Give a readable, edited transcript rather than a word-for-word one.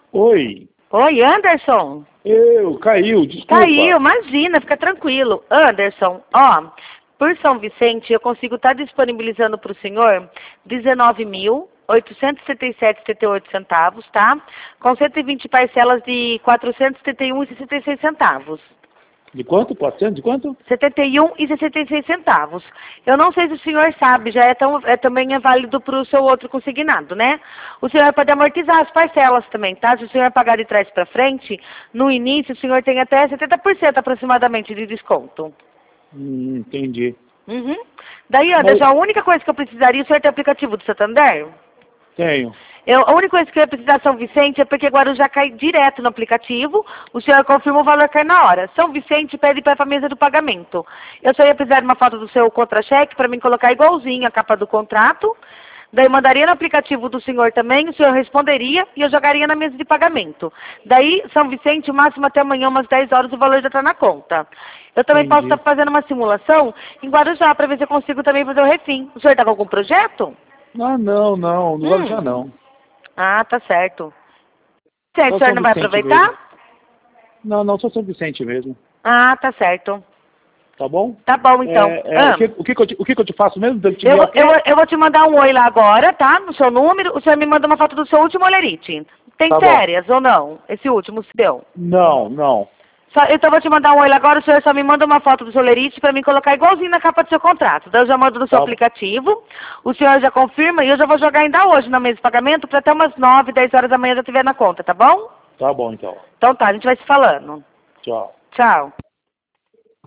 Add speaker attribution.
Speaker 1: Oi.
Speaker 2: Oi, Anderson.
Speaker 1: Caiu, desculpa.
Speaker 2: Caiu, imagina, fica tranquilo. Anderson, ó, por São Vicente eu consigo estar disponibilizando para o senhor 19.877,78 centavos, tá? Com 120 parcelas de 471,66 centavos.
Speaker 1: De quanto? 400? De quanto?
Speaker 2: 71,66 centavos. Eu não sei se o senhor sabe, também é válido para o seu outro consignado, né? O senhor pode amortizar as parcelas também, tá? Se o senhor pagar de trás para frente, no início o senhor tem até 70% aproximadamente de desconto.
Speaker 1: Entendi.
Speaker 2: Uhum. Daí, Anderson, a única coisa que eu precisaria, o senhor tem aplicativo do Santander?
Speaker 1: Tenho.
Speaker 2: A única coisa que eu ia precisar São Vicente é porque Guarujá cai direto no aplicativo, o senhor confirma o valor, cai na hora. São Vicente pede para a mesa do pagamento. Eu só ia precisar de uma foto do seu contra-cheque para mim colocar igualzinho a capa do contrato. Daí mandaria no aplicativo do senhor também, o senhor responderia e eu jogaria na mesa de pagamento. Daí, São Vicente, o máximo até amanhã, umas 10 horas, o valor já está na conta. Eu também posso estar fazendo uma simulação em Guarujá para ver se eu consigo também fazer o refim. O senhor está com algum projeto?
Speaker 1: Não, no Guarujá não.
Speaker 2: Ah, tá certo. Certo, o senhor não vai aproveitar?
Speaker 1: Mesmo. Não, só São Vicente mesmo.
Speaker 2: Ah, tá certo.
Speaker 1: Tá bom?
Speaker 2: Tá bom, então.
Speaker 1: O que eu te faço mesmo?
Speaker 2: Eu vou te mandar um oi lá agora, tá? No seu número. O senhor me manda uma foto do seu último olerite. Tem férias ou não? Esse último seu?
Speaker 1: Não.
Speaker 2: Então eu vou te mandar um oi lá agora. O senhor só me manda uma foto do seu olerite pra mim colocar igualzinho na capa do seu contrato. Daí eu já mando no seu aplicativo. O senhor já confirma e eu já vou jogar ainda hoje na mesa de pagamento pra até umas 9, 10 horas da manhã já estiver na conta, tá bom?
Speaker 1: Tá bom, então.
Speaker 2: Então tá, a gente vai se falando.
Speaker 1: Tchau.
Speaker 2: Tchau.